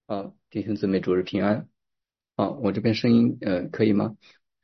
啊，弟兄姊妹，主日平安。啊，我这边声音可以吗？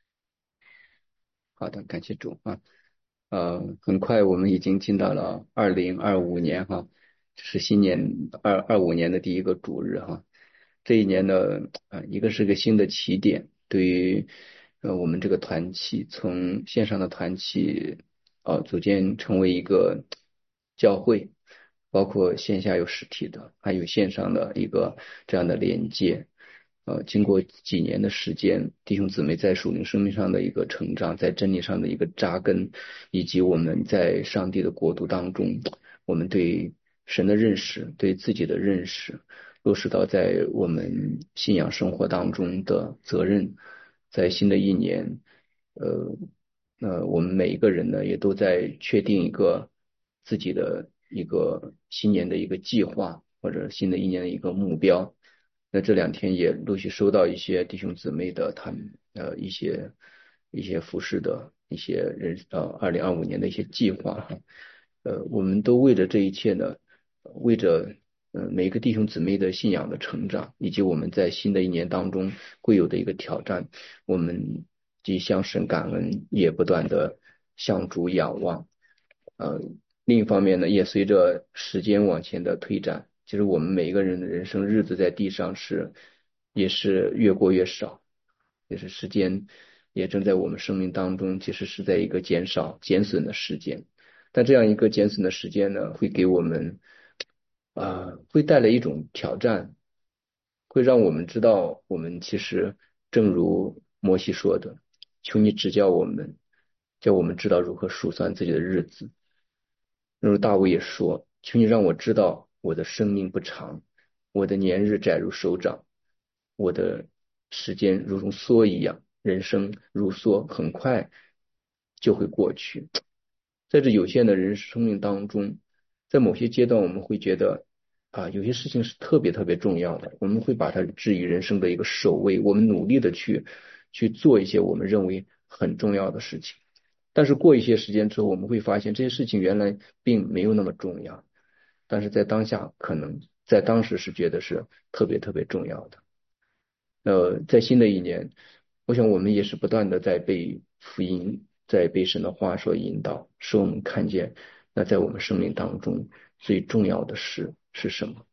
好的，感谢主啊。很快我们已经进到了2025年哈，这是新年2025年的第一个主日哈。这一年呢，一个是个新的起点，对于我们这个团契从线上的团契组建成为一个教会，包括线下有实体的，还有线上的一个这样的连接。经过几年的时间，弟兄姊妹在属灵生命上的一个成长，在真理上的一个扎根，以及我们在上帝的国度当中，我们对神的认识，对自己的认识，落实到在我们信仰生活当中的责任，在新的一年，呃我们每一个人呢，也都在确定一个自己的一个新年的一个计划，或者新的一年的一个目标。那这2天也陆续收到一些弟兄姊妹的他们一些服饰的一些2025年的一些计划哈。我们都为着这一切呢，为着每一个弟兄姊妹的信仰的成长，以及我们在新的一年当中会有的一个挑战，我们既向神感恩，也不断的向主仰望。呃，另一方面呢，也随着时间往前的推展，其实我们每一个人的人生日子在地上也是越过越少，也是时间也正在我们生命当中，其实是在一个减少、减损的时间。但这样一个减损的时间呢，会给我们会带来一种挑战，会让我们知道，我们其实正如摩西说的，求你指教我们，叫我们知道如何数算自己的日子。正如大卫也说，求你让我知道我的生命不长，我的年日窄如手掌，我的时间如同梭一样，人生如梭，很快就会过去。在这有限的人生命当中，在某些阶段，我们会觉得有些事情是特别特别重要的，我们会把它置于人生的一个首位，我们努力的去做一些我们认为很重要的事情。但是过一些时间之后，我们会发现这些事情原来并没有那么重要，但是在当下可能在当时是觉得是特别特别重要的。在新的一年，我想我们也是不断的在被福音，在被神的话所引导，使我们看见那在我们生命当中最重要的事是什么。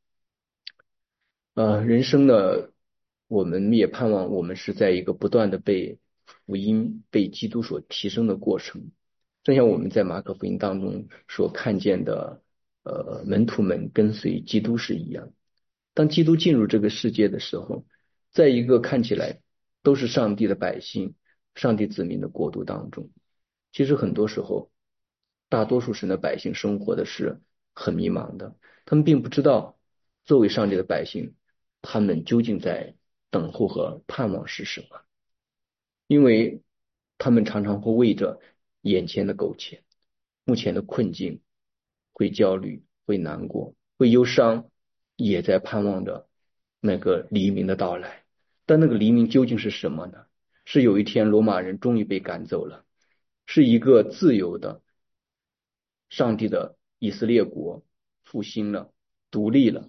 人生呢，我们也盼望我们是在一个不断的被福音、被基督所提升的过程。正像我们在马可福音当中所看见的，门徒们跟随基督是一样。当基督进入这个世界的时候，在一个看起来都是上帝的百姓、上帝子民的国度当中，其实很多时候，大多数神的百姓生活的是很迷茫的，他们并不知道作为上帝的百姓，他们究竟在等候和盼望是什么，因为他们常常会为着眼前的苟且、目前的困境，会焦虑、会难过、会忧伤，也在盼望着那个黎明的到来。但那个黎明究竟是什么呢？是有一天罗马人终于被赶走了，是一个自由的上帝的以色列国复兴了、独立了、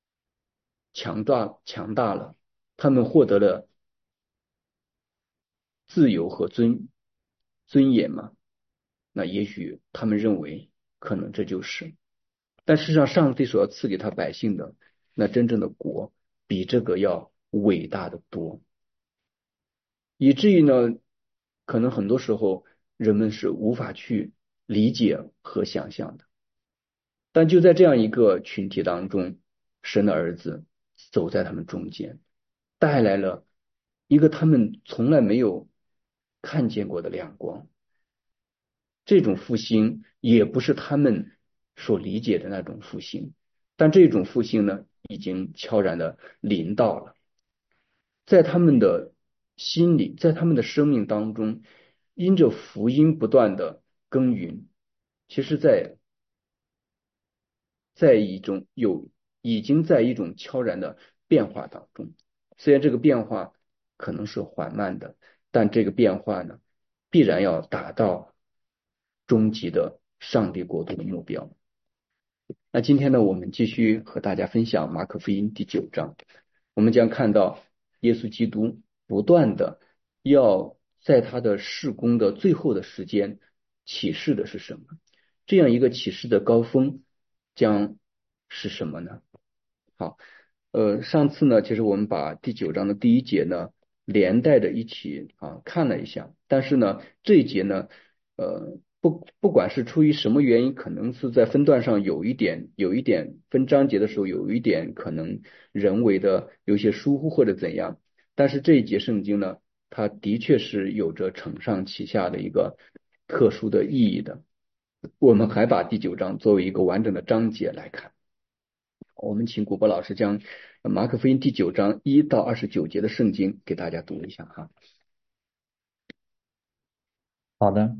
强大了，他们获得了自由和尊严嘛？那也许他们认为可能这就是，但事实上，上帝所要赐给他百姓的那真正的国，比这个要伟大的多，以至于呢，可能很多时候人们是无法去理解和想象的。但就在这样一个群体当中，神的儿子走在他们中间，带来了一个他们从来没有看见过的亮光。这种复兴也不是他们所理解的那种复兴，但这种复兴呢，已经悄然的临到了，在他们的心里，在他们的生命当中，因着福音不断的耕耘，其实在一种已经在一种悄然的变化当中。虽然这个变化可能是缓慢的，但这个变化呢，必然要达到终极的上帝国度的目标。那今天呢，我们继续和大家分享马可福音第9章。 我们将看到耶稣基督不断的要在他的事工的最后的时间启示的是什么？这样一个启示的高峰将是什么呢？好，上次呢，其实我们把第九章的第一节呢连带着一起看了一下，但是呢这一节呢，不管是出于什么原因，可能是在分段上有一点分章节的时候有一点可能人为的有些疏忽或者怎样，但是这一节圣经呢，它的确是有着承上启下的一个特殊的意义的。我们还把第九章作为一个完整的章节来看。我们请古波老师将马可福音第九章1到29节的圣经给大家读一下哈。 好的，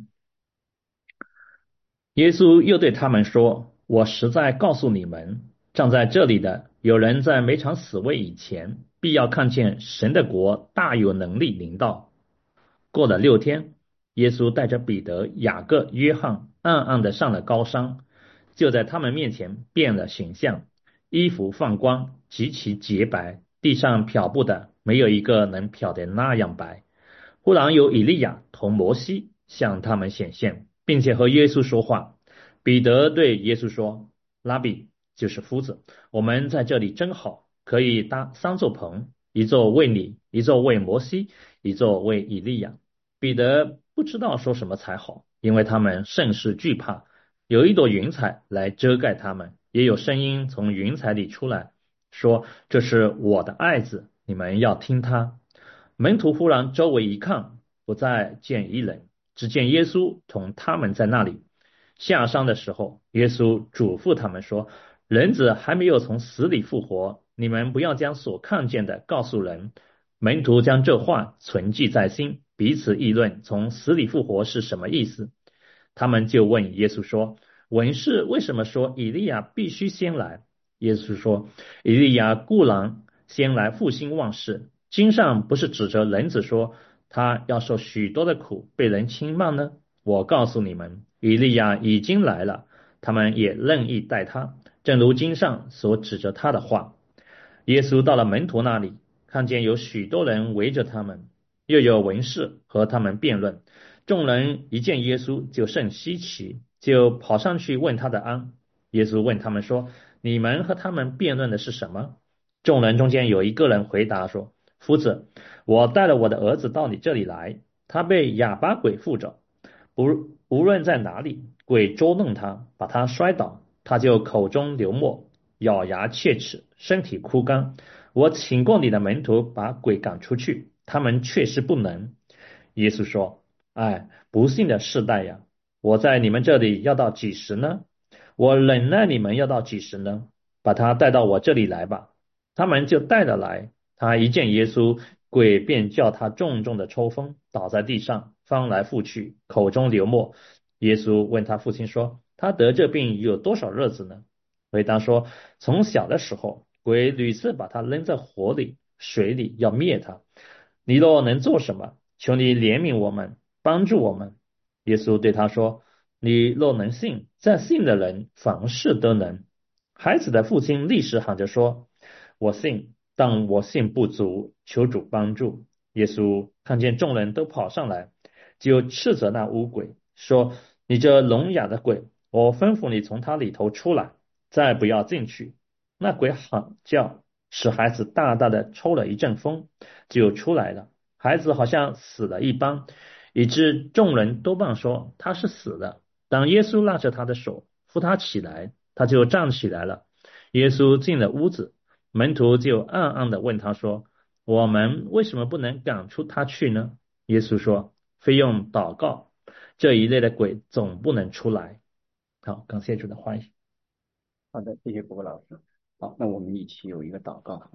耶稣又对他们说：“我实在告诉你们，站在这里的有人在每场死位以前，必要看见神的国大有能力临到。”过了6天，耶稣带着彼得、雅各、约翰，暗暗地上了高山，就在他们面前变了形象，衣服放光，极其洁白，地上漂布的没有一个能漂得那样白。忽然有以利亚同摩西向他们显现，并且和耶稣说话。彼得对耶稣说：“拉比，就是夫子，我们在这里真好，可以搭3座棚，一座为你，一座为摩西，一座为以利亚。”彼得不知道说什么才好，因为他们甚是惧怕。有一朵云彩来遮盖他们，也有声音从云彩里出来，说：“这是我的爱子，你们要听他。”门徒忽然周围一看，不再见一人，只见耶稣同他们在那里。下山的时候，耶稣嘱咐他们说：人子还没有从死里复活，你们不要将所看见的告诉人。门徒将这话存记在心，彼此议论从死里复活是什么意思。他们就问耶稣说：文士为什么说以利亚必须先来？耶稣说：以利亚固然先来复兴万事，经上不是指着人子说他要受许多的苦，被人轻慢呢？我告诉你们，以利亚已经来了，他们也任意待他，正如经上所指着他的话。耶稣到了门徒那里，看见有许多人围着他们，又有文士和他们辩论。众人一见耶稣就甚稀奇，就跑上去问他的安。耶稣问他们说：你们和他们辩论的是什么？众人中间有一个人回答说：夫子，我带了我的儿子到你这里来，他被哑巴鬼附着，无论在哪里，鬼捉弄他，把他摔倒，他就口中流沫，咬牙切齿，身体枯干。我请过你的门徒把鬼赶出去，他们确实不能。耶稣说：哎，不幸的世代呀，我在你们这里要到几时呢？我忍耐你们要到几时呢？把他带到我这里来吧。他们就带了来。他一见耶稣，鬼便叫他重重的抽风，倒在地上，翻来覆去，口中流沫。耶稣问他父亲说：他得这病有多少日子呢？回答说：从小的时候，鬼屡次把他扔在火里、水里，要灭他。你若能做什么，求你怜悯我们，帮助我们。耶稣对他说：你若能信，在信的人凡事都能。孩子的父亲立时喊着说：我信，但我信不足，求主帮助。耶稣看见众人都跑上来，就斥责那污鬼，说：你这聋哑的鬼，我吩咐你从他里头出来，再不要进去。那鬼喊叫，使孩子大大的抽了一阵风，就出来了。孩子好像死了一般，以致众人多半说他是死的。当耶稣拉着他的手，扶他起来，他就站起来了。耶稣进了屋子，门徒就暗暗的问他说：我们为什么不能赶出他去呢？耶稣说：非用祷告，这一类的鬼总不能出来。好，感谢主的欢迎。 好的，谢谢古波老师。好，那我们一起有一个祷告。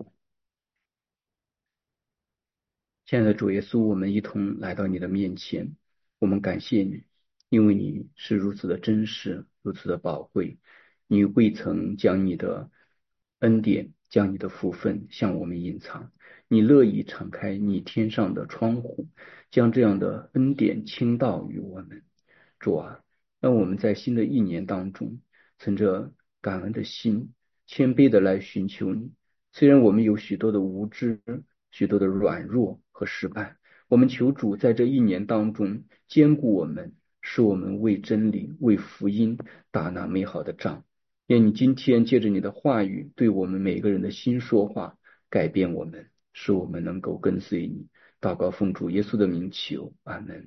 亲爱的主耶稣，我们一同来到你的面前，我们感谢你，因为你是如此的真实，如此的宝贵，你未曾将你的恩典、将你的福分向我们隐藏，你乐意敞开你天上的窗户，将这样的恩典倾倒于我们。主啊，让我们在新的一年当中，存着感恩的心，谦卑的来寻求你， 虽然我们有许多的无知、许多的软弱和失败，我们求主在这一年当中坚固我们，使我们为真理、为福音打那美好的仗。愿你今天借着你的话语对我们每个人的心说话，改变我们，使我们能够跟随你。祷告奉主耶稣的名求，阿门。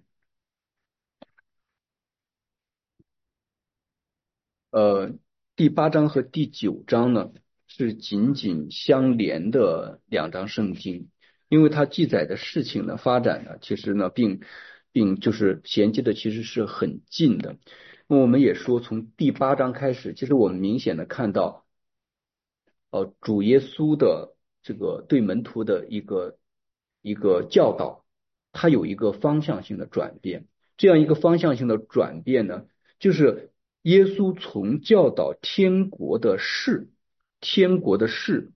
呃，第八章和第九章呢是紧紧相连的两章圣经，因为它记载的事情的发展呢，其实呢并就是衔接的其实是很近的。那么我们也说，从第八章开始，其实我们明显的看到，主耶稣的这个对门徒的一个教导，它有一个方向性的转变。这样一个方向性的转变呢，就是耶稣从教导天国的事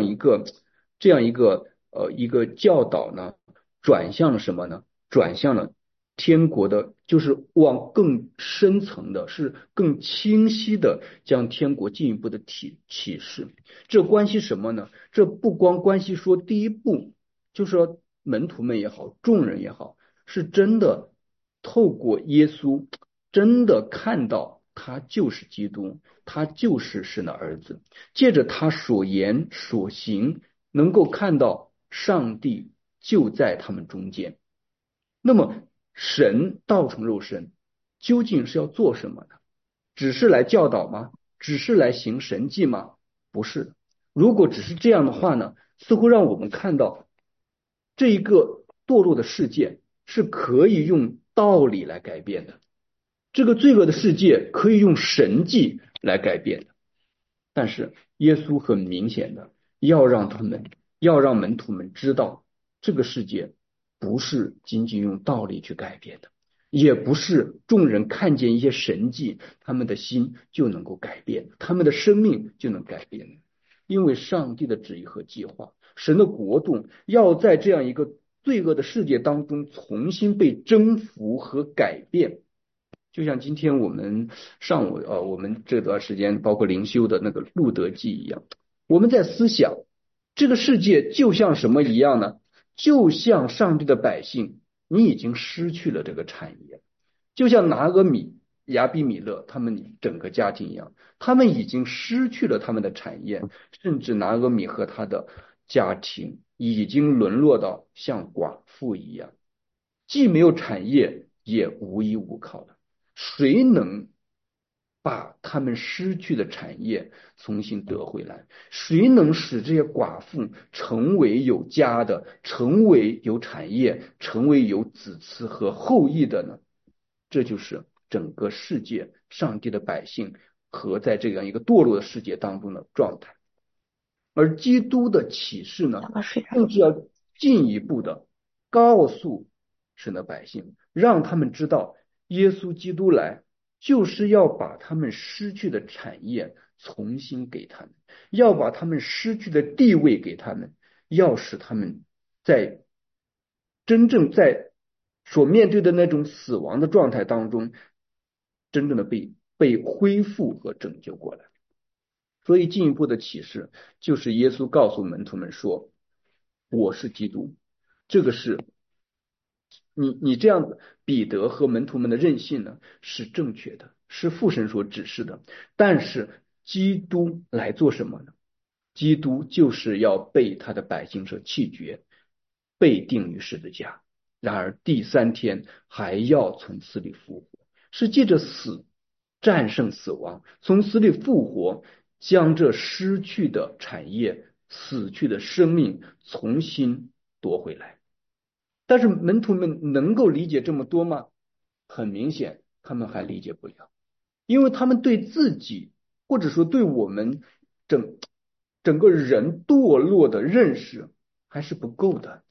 这样一个教导呢，转向了什么呢？转向了天国的，就是往更深层的，是更清晰的将天国进一步的启示。这关系什么呢？这不光关系说第一步，就是说门徒们也好，众人也好，是真的透过耶稣，真的看到他就是基督，他就是神的儿子，借着他所言所行，能够看到上帝就在他们中间。那么神道成肉身究竟是要做什么呢？只是来教导吗？只是来行神迹吗？不是。如果只是这样的话呢，似乎让我们看到这一个堕落的世界是可以用道理来改变的，这个罪恶的世界可以用神迹来改变的。但是耶稣很明显的要让门徒们知道，这个世界不是仅仅用道理去改变的，也不是众人看见一些神迹，他们的心就能够改变，他们的生命就能改变。因为上帝的旨意和计划，神的国度要在这样一个罪恶的世界当中重新被征服和改变。就像今天我们上午我们这段时间包括灵修的那个路德记一样，我们在思想这个世界就像什么一样呢？就像上帝的百姓，你已经失去了这个产业，就像拿俄米、亚比米勒他们整个家庭一样，他们已经失去了他们的产业，甚至拿俄米和他的家庭已经沦落到像寡妇一样，既没有产业，也无依无靠了。谁能把他们失去的产业重新得回来？谁能使这些寡妇成为有家的，成为有产业，成为有子嗣和后裔的呢？这就是整个世界上帝的百姓和在这样一个堕落的世界当中的状态。而基督的启示呢，更是要进一步的告诉神的百姓，让他们知道耶稣基督来就是要把他们失去的产业重新给他们，要把他们失去的地位给他们，要使他们在真正在所面对的那种死亡的状态当中，真正的被恢复和拯救过来。所以进一步的启示就是耶稣告诉门徒们说：我是基督。这个是你这样的彼得和门徒们的任性呢是正确的，是父神所指示的。但是基督来做什么呢？基督就是要被他的百姓所弃绝，被钉于十字架，然而第三天还要从死里复活，是借着死战胜死亡，从死里复活，将这失去的产业、死去的生命重新夺回来。但是门徒们能够理解这么多吗？很明显，他们还理解不了，因为他们对自己或者说对我们整个人堕落的认识还是不够的。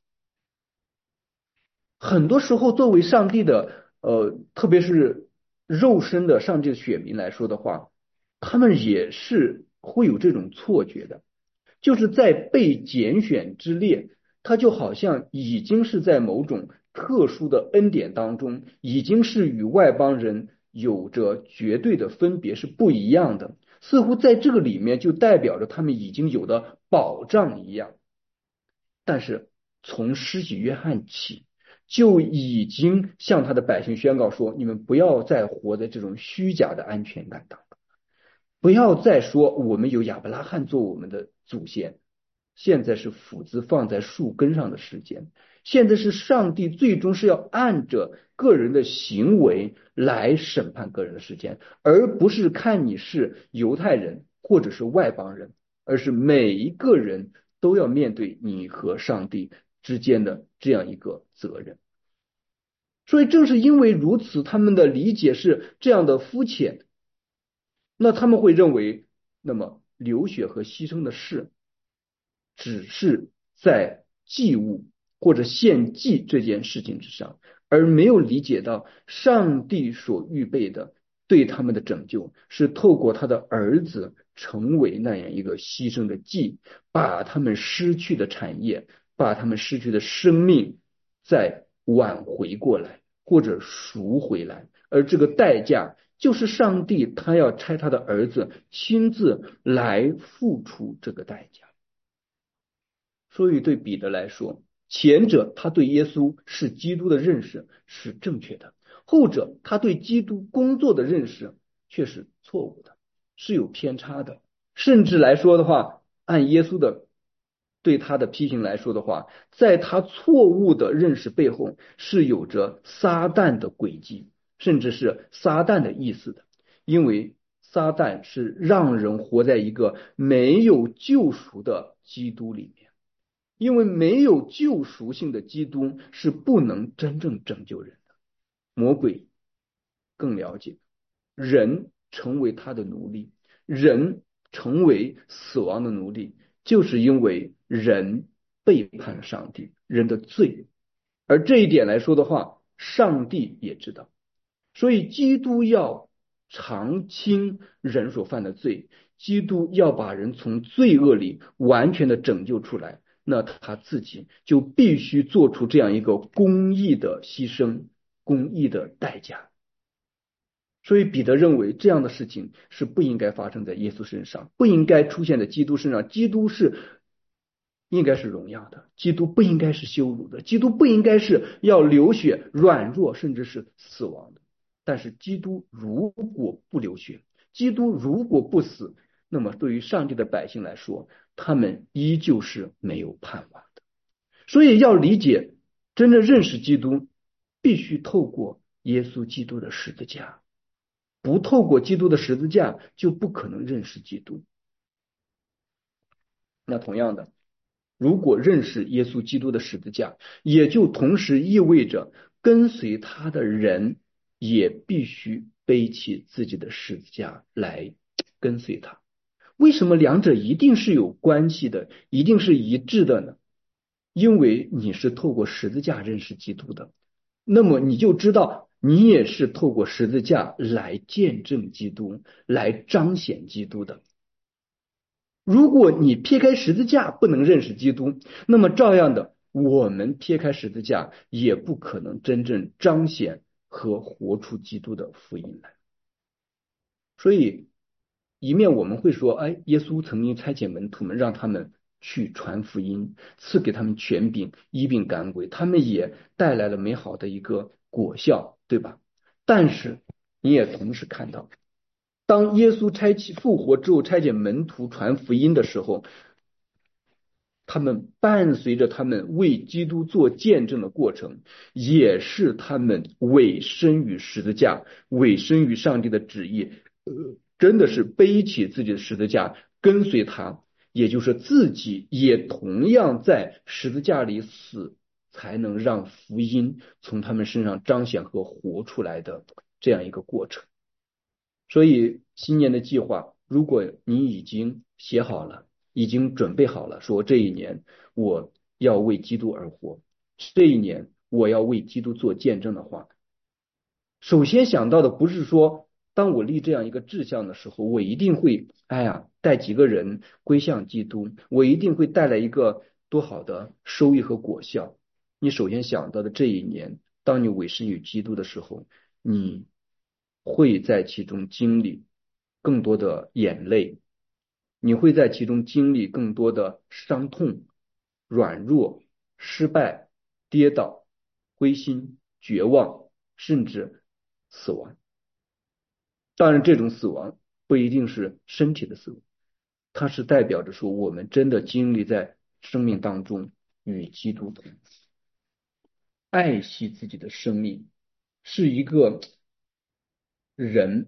很多时候，作为上帝的特别是肉身的上帝的选民来说的话，他们也是会有这种错觉的，就是在被拣选之列，他就好像已经是在某种特殊的恩典当中，已经是与外邦人有着绝对的分别，是不一样的。 似乎在这个里面就代表着他们已经有的保障一样。但是从施洗约翰起，就已经向他的百姓宣告说：你们不要再活在这种虚假的安全感当中，不要再说我们有亚伯拉罕做我们的祖先，现在是斧子放在树根上的时间，现在是上帝最终是要按着个人的行为来审判个人的时间，而不是看你是犹太人或者是外邦人，而是每一个人都要面对你和上帝之间的这样一个责任。所以正是因为如此，他们的理解是这样的肤浅，那他们会认为，那么流血和牺牲的事，只是在祭物或者献祭这件事情之上，而没有理解到上帝所预备的对他们的拯救，是透过他的儿子成为那样一个牺牲的祭，把他们失去的产业，把他们失去的生命再挽回过来，或者赎回来，而这个代价就是上帝他要差他的儿子亲自来付出这个代价。所以对彼得来说，前者他对耶稣是基督的认识是正确的，后者他对基督工作的认识却是错误的，是有偏差的。甚至来说的话，按耶稣的对他的批评来说的话，在他错误的认识背后是有着撒旦的诡计，甚至是撒旦的意思的。因为撒旦是让人活在一个没有救赎的基督里面。因为没有救赎性的基督是不能真正拯救人的。魔鬼更了解，人成为他的奴隶，人成为死亡的奴隶，就是因为人背叛了上帝，人的罪。而这一点来说的话，上帝也知道，所以基督要偿清人所犯的罪，基督要把人从罪恶里完全的拯救出来，那他自己就必须做出这样一个公义的牺牲，公义的代价。所以彼得认为这样的事情是不应该发生在耶稣身上，不应该出现在基督身上。基督是应该是荣耀的，基督不应该是羞辱的，基督不应该是要流血、软弱，甚至是死亡的。但是基督如果不流血，基督如果不死，那么对于上帝的百姓来说，他们依旧是没有盼望的。所以要理解真正认识基督，必须透过耶稣基督的十字架。不透过基督的十字架，就不可能认识基督。那同样的，如果认识耶稣基督的十字架，也就同时意味着跟随他的人也必须背起自己的十字架来跟随他。为什么两者一定是有关系的，一定是一致的呢？因为你是透过十字架认识基督的，那么你就知道你也是透过十字架来见证基督，来彰显基督的。如果你撇开十字架不能认识基督，那么照样的，我们撇开十字架也不可能真正彰显和活出基督的福音来。所以，一面我们会说，哎，耶稣曾经差遣门徒们，让他们去传福音，赐给他们权柄，医病赶鬼，他们也带来了美好的一个果效，对吧？但是你也同时看到，当耶稣复活之后，差遣门徒传福音的时候，他们伴随着他们为基督做见证的过程，也是他们委身于十字架，委身于上帝的旨意，真的是背起自己的十字架跟随他，也就是自己也同样在十字架里死，才能让福音从他们身上彰显和活出来的这样一个过程。所以新年的计划，如果你已经写好了，已经准备好了，说这一年我要为基督而活，这一年我要为基督做见证的话，首先想到的不是说，当我立这样一个志向的时候，我一定会，哎呀，带几个人归向基督，我一定会带来一个多好的收益和果效。你首先想到的这一年，当你委身于基督的时候，你会在其中经历更多的眼泪，你会在其中经历更多的伤痛、软弱、失败、跌倒、灰心、绝望，甚至死亡。当然，这种死亡不一定是身体的死亡，它是代表着说我们真的经历在生命当中与基督同死，爱惜自己的生命，是一个人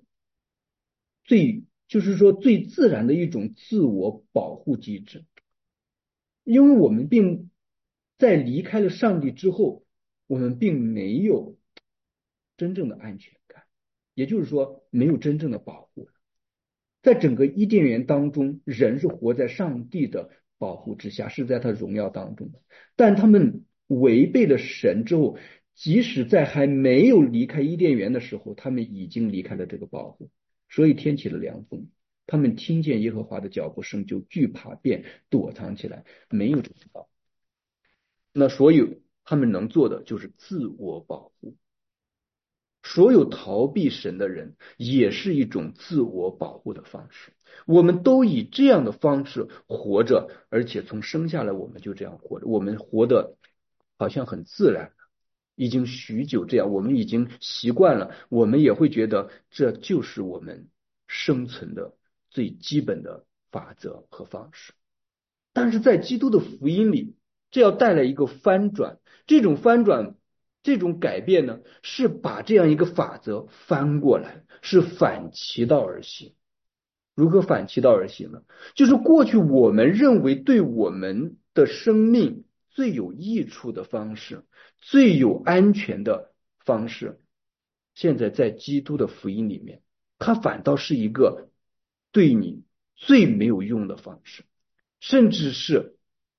就是说最自然的一种自我保护机制。因为我们在离开了上帝之后，我们并没有真正的安全感，也就是说没有真正的保护。在整个伊甸园当中，人是活在上帝的保护之下，是在他荣耀当中的。但他们违背了神之后，即使在还没有离开伊甸园的时候，他们已经离开了这个保护，所以天起了凉风，他们听见耶和华的脚步声就惧怕，便躲藏起来，没有找到。那所有他们能做的就是自我保护。所有逃避神的人也是一种自我保护的方式。我们都以这样的方式活着，而且从生下来我们就这样活着，我们活得好像很自然，已经许久这样，我们已经习惯了，我们也会觉得这就是我们生存的最基本的法则和方式。但是在基督的福音里，这要带来一个翻转。这种翻转，这种改变呢，是把这样一个法则翻过来，是反其道而行。如何反其道而行呢？就是过去我们认为对我们的生命最有益处的方式，最有安全的方式，现在在基督的福音里面，它反倒是一个对你最没有用的方式。甚至是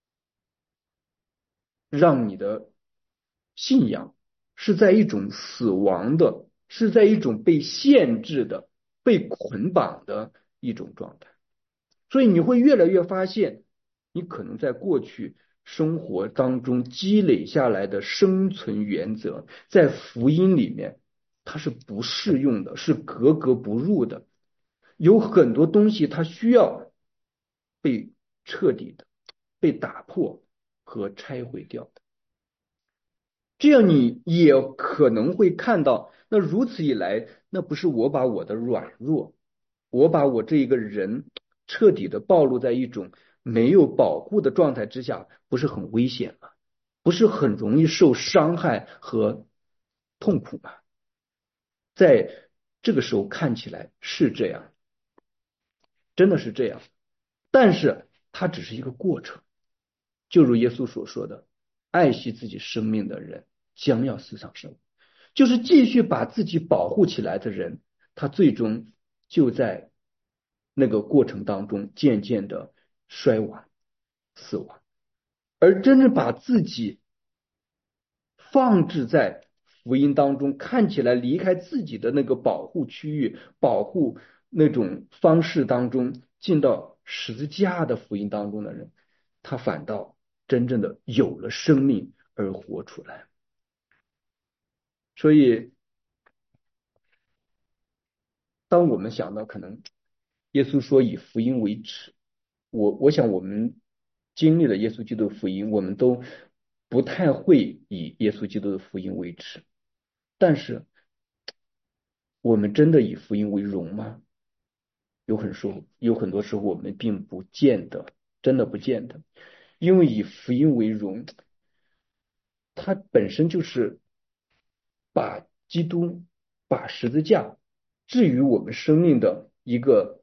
让你的信仰是在一种死亡的，是在一种被限制的、被捆绑的一种状态。所以你会越来越发现，你可能在过去生活当中积累下来的生存原则，在福音里面它是不适用的，是格格不入的。有很多东西它需要被彻底的被打破和拆毁掉的。这样你也可能会看到，那如此一来，那不是我把我的软弱，我把我这一个人彻底的暴露在一种没有保护的状态之下，不是很危险吗？不是很容易受伤害和痛苦吗？在这个时候看起来是这样，真的是这样，但是它只是一个过程。就如耶稣所说的，爱惜自己生命的人将要死伤生命，就是继续把自己保护起来的人，他最终就在那个过程当中渐渐的衰亡、死亡。而真正把自己放置在福音当中，看起来离开自己的那个保护区域、保护那种方式当中，进到十字架的福音当中的人，他反倒真正的有了生命而活出来。所以，当我们想到可能耶稣说以福音为耻，我想我们经历了耶稣基督的福音，我们都不太会以耶稣基督的福音为耻。但是我们真的以福音为荣吗？有很多时候我们并不见得，真的不见得，因为以福音为荣，它本身就是把基督、把十字架置于我们生命的一个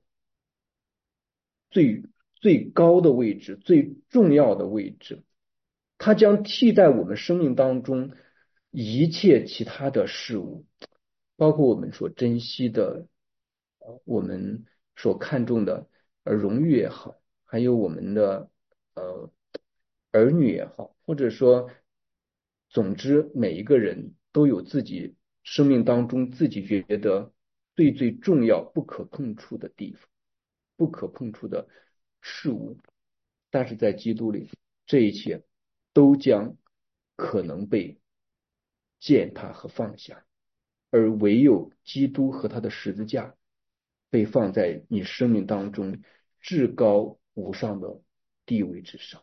最高的位置、最重要的位置，它将替代我们生命当中一切其他的事物，包括我们所珍惜的，我们所看重的荣誉也好，还有我们的呃儿女也好，或者说，总之每一个人都有自己生命当中自己觉得最重要、不可碰触的地方。不可碰触的事物，但是在基督里，这一切都将可能被践踏和放下，而唯有基督和他的十字架被放在你生命当中至高无上的地位之上。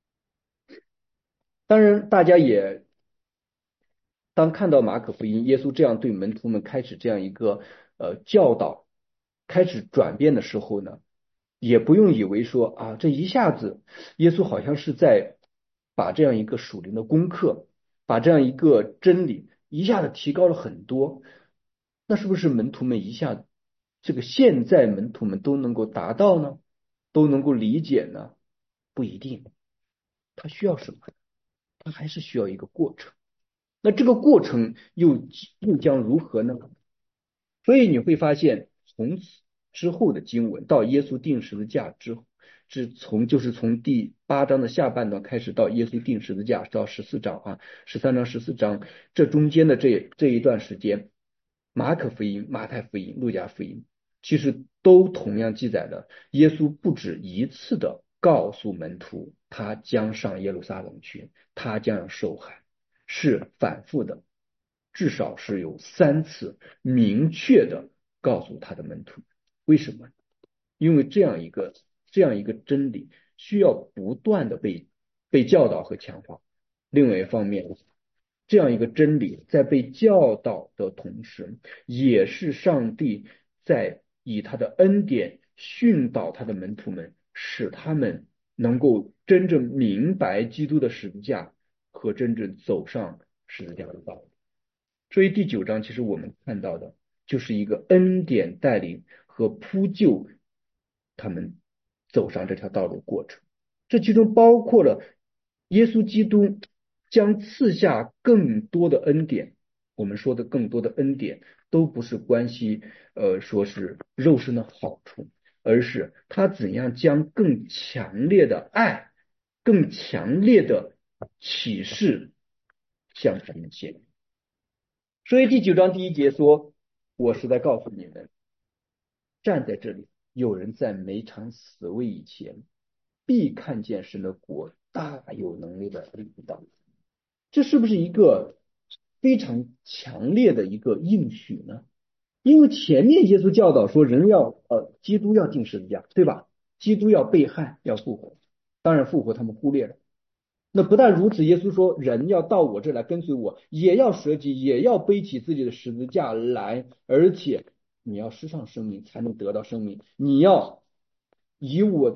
当然，大家也当看到马可福音耶稣这样对门徒们开始这样一个教导，开始转变的时候呢，也不用以为说啊，这一下子耶稣好像是在把这样一个属灵的功课，把这样一个真理一下子提高了很多，那是不是门徒们一下子这个现在门徒们都能够达到呢？都能够理解呢？不一定，他需要什么？他还是需要一个过程。那这个过程又将如何呢？所以你会发现，从此之后的经文到耶稣钉十字架之后，就是从第8章的下半段开始到耶稣钉十字架到14章13章14章这中间的这一段时间，马可福音、马太福音、路加福音其实都同样记载了耶稣不止一次的告诉门徒，他将上耶路撒冷去，他将要受害。是反复的，至少是有3次明确的告诉他的门徒。为什么？因为这样一个真理需要不断的被教导和强化。另外一方面，这样一个真理在被教导的同时，也是上帝在以他的恩典训导他的门徒们，使他们能够真正明白基督的十字架和真正走上十字架的道路。所以第9章其实我们看到的就是一个恩典带领和铺就他们走上这条道路过程。这其中包括了耶稣基督将赐下更多的恩典。我们说的更多的恩典，都不是关系说是肉身的好处，而是他怎样将更强烈的爱、更强烈的启示向他们显明。所以第9章第1节说：“我是在告诉你们，站在这里，有人在没尝死味以前，必看见神的国大有能力的领导。”这是不是一个非常强烈的一个应许呢？因为前面耶稣教导说，基督要定十字架，对吧？基督要被害，要复活。当然复活他们忽略了。那不但如此，耶稣说，人要到我这来跟随我，也要舍己，也要背起自己的十字架来，而且你要失上生命才能得到生命，你要以我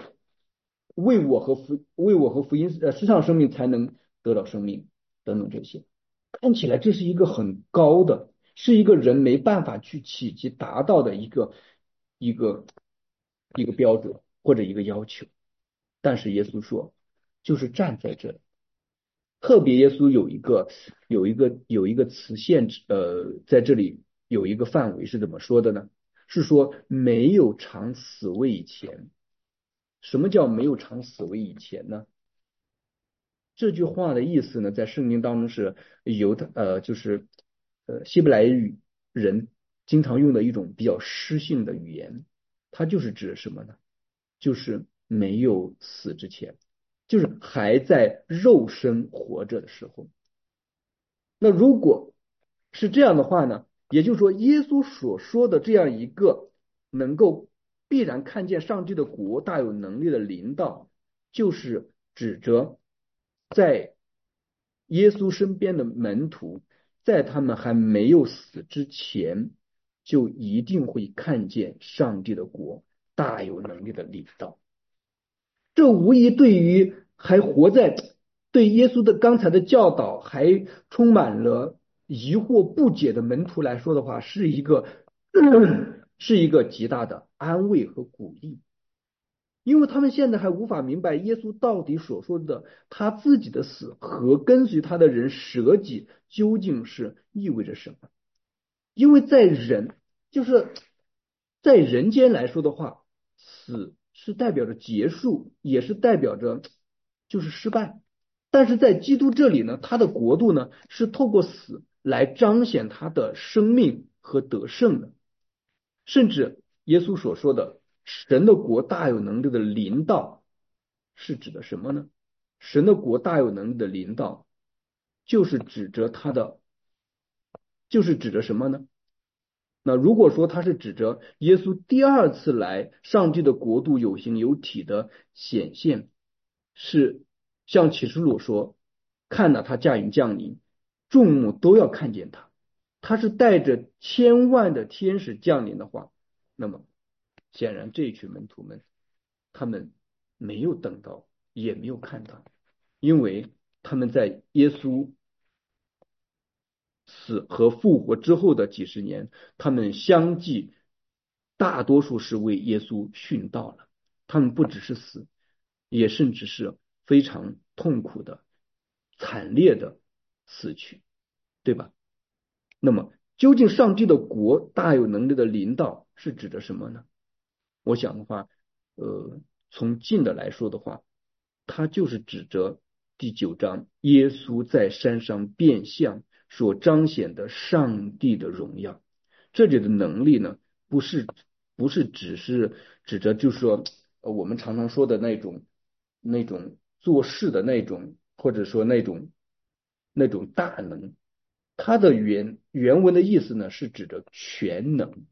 为我和福音失上生命才能得到生命等等这些。看起来这是一个很高的，是一个人没办法去企及达到的一个一个标准或者一个要求。但是耶稣说，就是站在这里。特别耶稣有一个词限制，在这里有一个范围是怎么说的呢？是说没有尝死味以前。什么叫没有尝死味以前呢？这句话的意思呢，在圣经当中是就是希伯来语人经常用的一种比较诗性的语言，它就是指什么呢？就是没有死之前，就是还在肉身活着的时候。那如果是这样的话呢，也就是说，耶稣所说的这样一个能够必然看见上帝的国大有能力的领导，就是指着在耶稣身边的门徒，在他们还没有死之前，就一定会看见上帝的国大有能力的领导。这无疑对于还活在对耶稣的刚才的教导还充满了疑惑不解的门徒来说的话，是一个极大的安慰和鼓励，因为他们现在还无法明白耶稣到底所说的他自己的死和跟随他的人舍己究竟是意味着什么。因为就是在人间来说的话，死是代表着结束，也是代表着就是失败。但是在基督这里呢，他的国度呢是透过死来彰显他的生命和得胜的。甚至耶稣所说的神的国大有能力的临到，是指的什么呢？神的国大有能力的临到，就是指着他的，就是指着什么呢？ 那如果说他是指着耶稣第二次来，上帝的国度有形有体的显现，是像启示录说，看到他驾云降临，众目都要看见他，他是带着千万的天使降临的话，那么显然这一群门徒们，他们没有等到，也没有看到，因为他们在耶稣死和复活之后的几十年，他们相继大多数是为耶稣殉道了。他们不只是死，也甚至是非常痛苦的、惨烈的死去，对吧？那么，究竟上帝的国大有能力的临到是指的什么呢？我想的话，从近的来说的话，它就是指着第9章耶稣在山上变相所彰显的上帝的荣耀。这里的能力呢，不是只是指着就是说，我们常常说的那种做事的那种，或者说那种大能。它的原文的意思呢，是指着全能，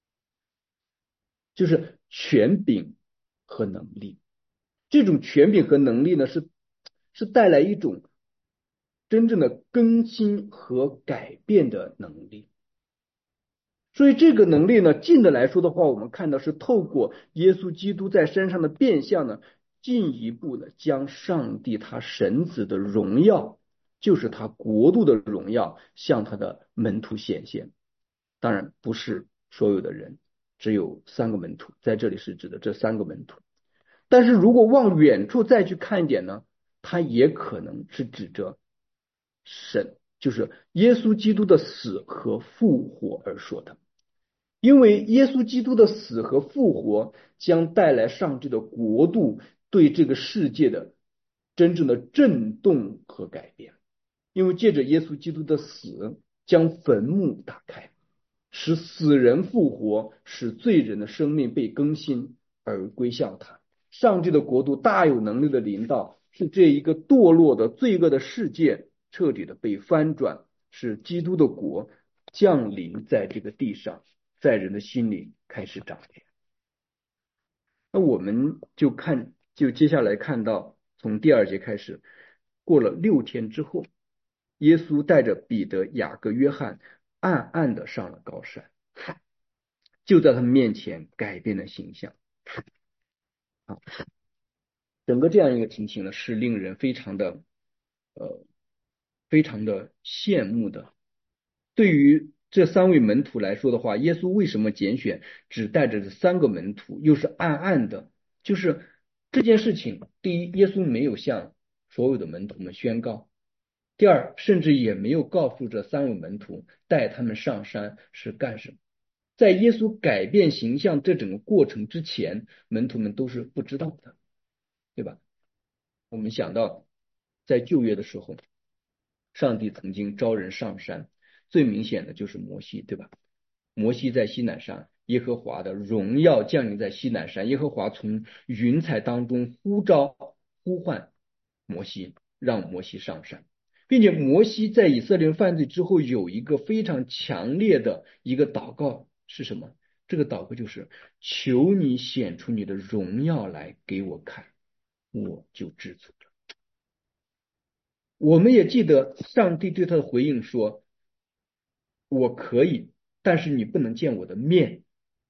就是权柄和能力。这种权柄和能力呢，是带来一种真正的更新和改变的能力。所以这个能力呢，近的来说的话，我们看到是透过耶稣基督在山上的变相呢，进一步的将上帝他神子的荣耀，就是他国度的荣耀，向他的门徒显现。当然不是所有的人，只有3个门徒，在这里是指的这3个门徒。但是如果往远处再去看一点呢，它也可能是指着神，就是耶稣基督的死和复活而说的。因为耶稣基督的死和复活将带来上帝的国度对这个世界的真正的震动和改变。因为借着耶稣基督的死，将坟墓打开，使死人复活，使罪人的生命被更新而归向他。上帝的国度大有能力的临到，是这一个堕落的罪恶的世界彻底的被翻转，使基督的国降临在这个地上，在人的心里开始长变。那我们就接下来看到，从第2节开始，过了6天之后，耶稣带着彼得、雅各、约翰，暗暗的上了高山，就在他们面前改变了形象。啊，整个这样一个情形呢，是令人呃非常的羡慕的。对于这3位门徒来说的话，耶稣为什么拣选只带着这3个门徒，又是暗暗的？就是这件事情，第一，耶稣没有向所有的门徒们宣告；第二，甚至也没有告诉这3位门徒带他们上山是干什么。在耶稣改变形象这整个过程之前，门徒们都是不知道的，对吧？我们想到在旧约的时候，上帝曾经招人上山，最明显的就是摩西，对吧？摩西在西乃山，耶和华的荣耀降临在西乃山，耶和华从云彩当中呼唤摩西，让摩西上山，并且摩西在以色列人犯罪之后有一个非常强烈的一个祷告是什么？这个祷告就是求你显出你的荣耀来给我看，我就知足了。我们也记得上帝对他的回应说：我可以，但是你不能见我的面，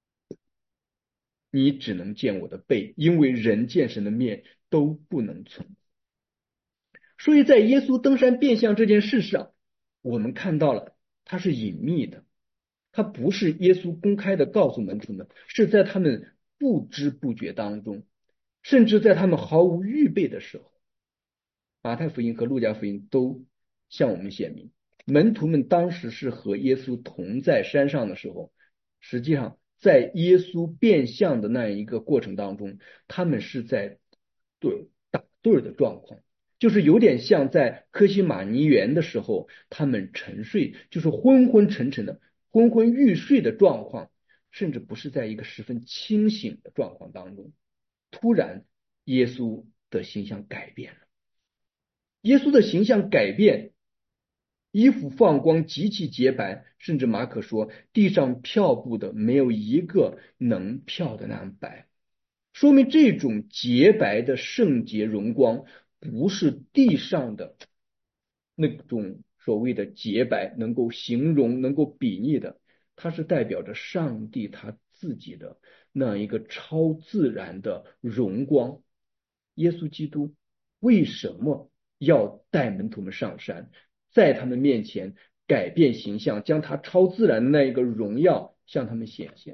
你只能见我的背，因为人见神的面都不能存。所以在耶稣登山变相这件事上，我们看到了它是隐秘的，它不是耶稣公开的告诉门徒们，是在他们不知不觉当中，甚至在他们毫无预备的时候。马太福音和路加福音都向我们显明，门徒们当时是和耶稣同在山上的时候，实际上在耶稣变相的那一个过程当中，他们是在打盹的状况，就是有点像在科西玛尼园的时候，他们沉睡，就是昏昏沉沉的、昏昏欲睡的状况，甚至不是在一个十分清醒的状况当中。突然，耶稣的形象改变了。耶稣的形象改变， 衣服放光，极其洁白，甚至马可说，地上漂布的没有一个能漂的那样白。说明这种洁白的圣洁荣光，不是地上的那种所谓的洁白能够形容、能够比拟的，它是代表着上帝他自己的那样一个超自然的荣光。耶稣基督为什么要带门徒们上山，在他们面前改变形象，将他超自然的那一个荣耀向他们显现？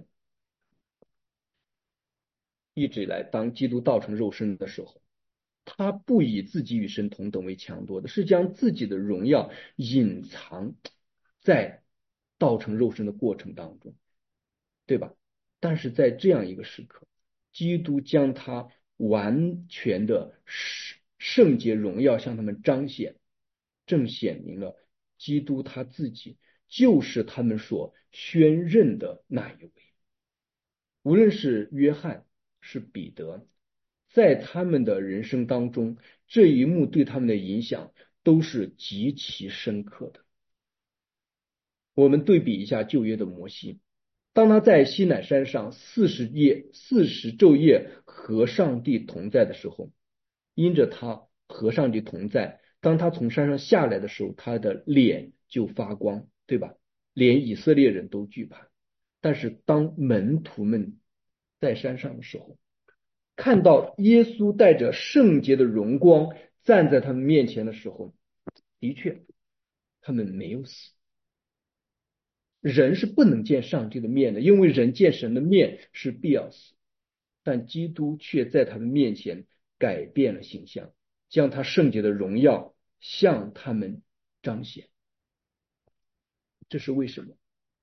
一直以来，当基督道成肉身的时候，他不以自己与神同等为强夺的，是将自己的荣耀隐藏在道成肉身的过程当中，对吧？但是在这样一个时刻，基督将他完全的圣洁荣耀向他们彰显，正显明了基督他自己就是他们所宣认的那一位。无论是约翰是彼得，在他们的人生当中，这一幕对他们的影响都是极其深刻的。我们对比一下旧约的摩西，当他在西乃山上40昼夜和上帝同在的时候，因着他和上帝同在，当他从山上下来的时候，他的脸就发光，对吧？连以色列人都惧怕。但是当门徒们在山上的时候，看到耶稣带着圣洁的荣光站在他们面前的时候，的确，他们没有死。人是不能见上帝的面的，因为人见神的面是必要死。但基督却在他们面前改变了形象，将他圣洁的荣耀向他们彰显。这是为什么？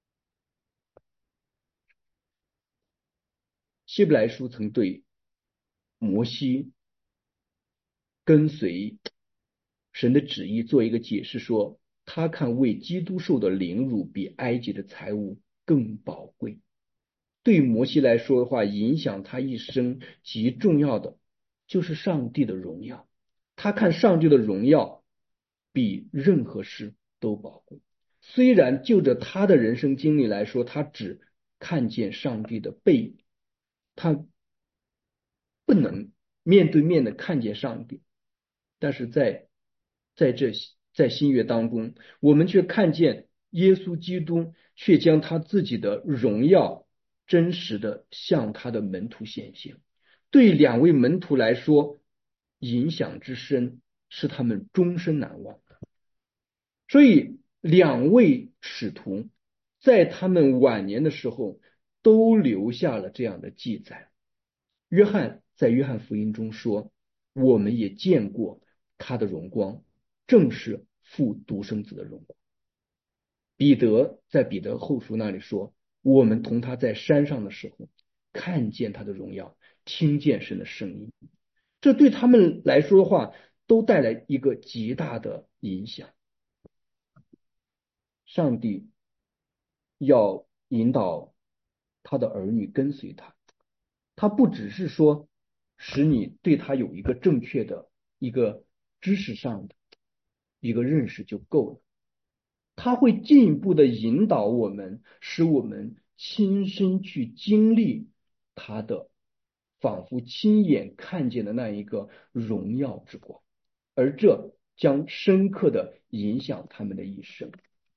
希伯来书曾对摩西跟随神的旨意做一个解释说，他看为基督受的凌辱比埃及的财物更宝贵。对摩西来说的话，影响他一生极重要的就是上帝的荣耀。他看上帝的荣耀比任何事都宝贵。虽然就着他的人生经历来说，他只看见上帝的背影，他不能面对面的看见上帝，但是在新约当中，我们却看见耶稣基督却将他自己的荣耀真实的向他的门徒显现。对两位门徒来说，影响之深是他们终身难忘。所以两位使徒在他们晚年的时候都留下了这样的记载。约翰在约翰福音中说，我们也见过他的荣光，正是父独生子的荣光。彼得在彼得后书那里说，我们同他在山上的时候看见他的荣耀，听见神的声音。这对他们来说的话，都带来一个极大的影响。上帝要引导他的儿女跟随他，他不只是说使你对他有一个正确的一个知识上的一个认识就够了，他会进一步的引导我们，使我们亲身去经历他的仿佛亲眼看见的那一个荣耀之光，而这将深刻的影响他们的一生。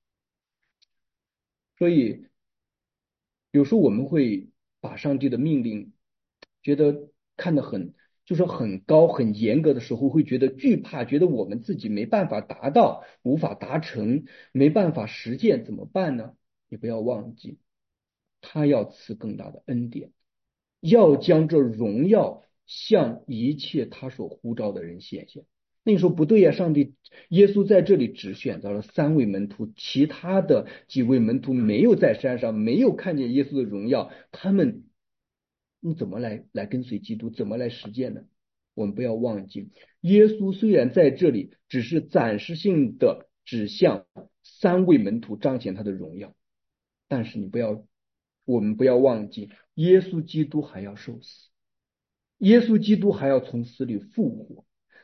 所以有时候我们会把上帝的命令觉得看得很，就说很高很严格的时候，会觉得惧怕，觉得我们自己没办法达到，无法达成，没办法实践，怎么办呢？你不要忘记，他要赐更大的恩典，要将这荣耀向一切他所呼召的人显现。那你说不对呀，上帝耶稣在这里只选择了3位门徒，其他的几位门徒没有在山上，没有看见耶稣的荣耀，他们你怎么来跟随基督，怎么来实践呢？我们不要忘记，耶稣虽然在这里只是暂时性的指向3位门徒彰显他的荣耀，但是我们不要忘记，耶稣基督还要受死，耶稣基督还要从死里复活。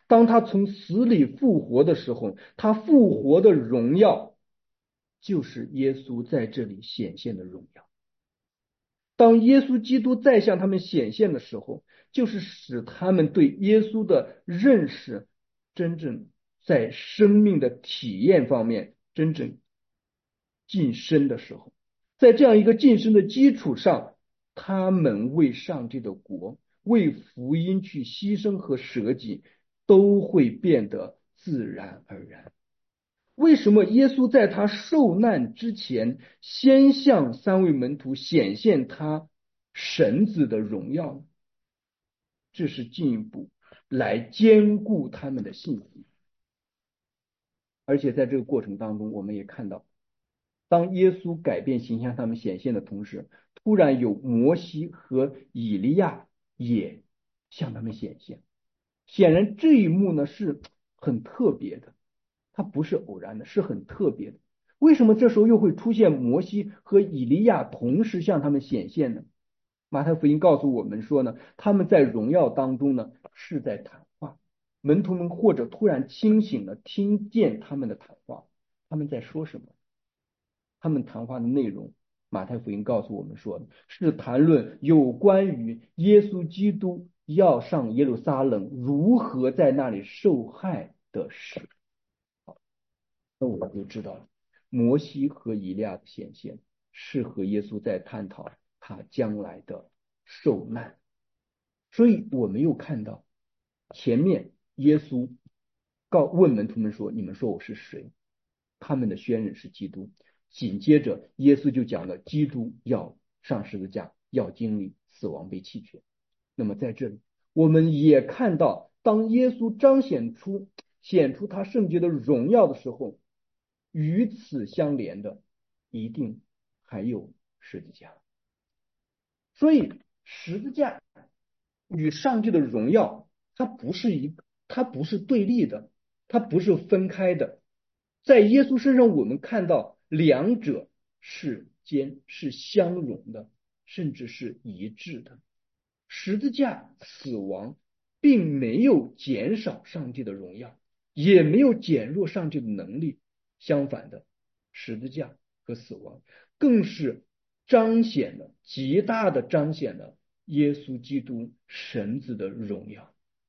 当他从死里复活的时候，他复活的荣耀就是耶稣在这里显现的荣耀。当耶稣基督再向他们显现的时候，就是使他们对耶稣的认识真正在生命的体验方面真正晋升的时候，在这样一个晋升的基础上，他们为上帝的国、为福音去牺牲和舍己，都会变得自然而然。为什么耶稣在他受难之前，先向三位门徒显现他神子的荣耀呢？这是进一步来兼顾他们的信心。而且在这个过程当中，我们也看到，当耶稣改变形象他们显现的同时，突然有摩西和以利亚也向他们显现。显然这一幕呢是很特别的，它不是偶然的，是很特别的。为什么这时候又会出现摩西和以利亚同时向他们显现呢？马太福音告诉我们说呢，他们在荣耀当中呢是在谈话，门徒们或者突然清醒了，听见他们的谈话，他们在说什么？他们谈话的内容，马太福音告诉我们说，是谈论有关于耶稣基督要上耶路撒冷，如何在那里受害的事。那我们就知道了，摩西和以利亚的显现是和耶稣在探讨他将来的受难。所以我们又看到前面耶稣问门徒们说：“你们说我是谁？”他们的宣认是基督。紧接着耶稣就讲了基督要上十字架，要经历死亡被弃绝。那么在这里我们也看到，当耶稣显出他圣洁的荣耀的时候，与此相连的一定还有十字架。所以十字架与上帝的荣耀，它不是对立的，它不是分开的。在耶稣身上，我们看到两者是相容的，甚至是一致的。十字架死亡并没有减少上帝的荣耀，也没有减弱上帝的能力，相反的，十字架和死亡更是极大的彰显了耶稣基督神子的荣耀。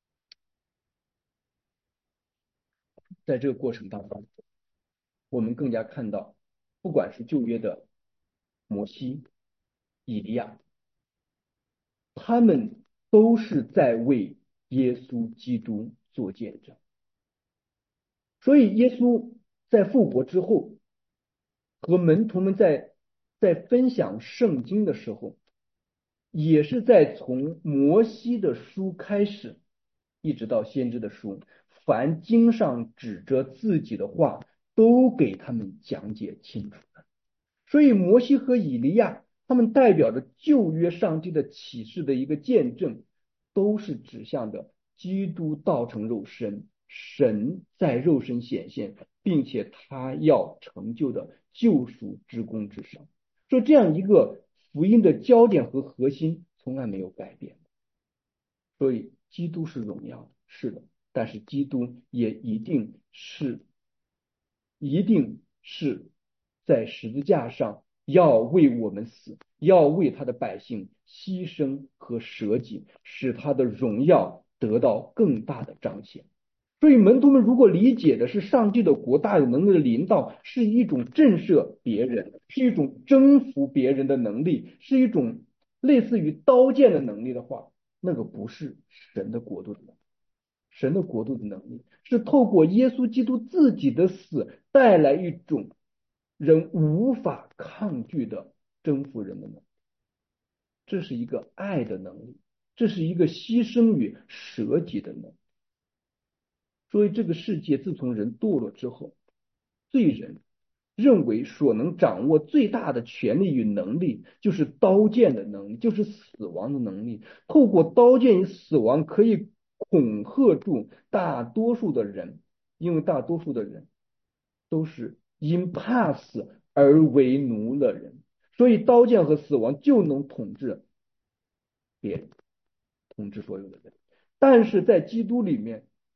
在这个过程当中，我们更加看到，不管是旧约的摩西、以利亚，他们都是在为耶稣基督做见证。所以耶稣在复活之后，和门徒们在分享圣经的时候，也是在从摩西的书开始，一直到先知的书，凡经上指着自己的话，都给他们讲解清楚了。所以摩西和以利亚，他们代表着旧约上帝的启示的一个见证，都是指向的基督道成肉身，神在肉身显现，并且他要成就的救赎之功之上。说这样一个福音的焦点和核心从来没有改变。所以基督是荣耀，是的，但是基督也一定是在十字架上要为我们死，要为他的百姓牺牲和舍己，使他的荣耀得到更大的彰显。所以门徒们如果理解的是上帝的国大有能力的临到是一种震慑别人，是一种征服别人的能力，是一种类似于刀剑的能力的话，那个不是神的国度的能力。神的国度的能力是透过耶稣基督自己的死带来一种人无法抗拒的征服人的能力。这是一个爱的能力，这是一个牺牲与舍己的能力。所以这个世界自从人堕落之后，罪人认为所能掌握最大的权力与能力就是刀剑的能力，就是死亡的能力。透过刀剑与死亡可以恐吓住大多数的人，因为大多数的人都是因怕死而为奴的人，所以刀剑和死亡就能统治别人，统治所有的人。但是在基督里面，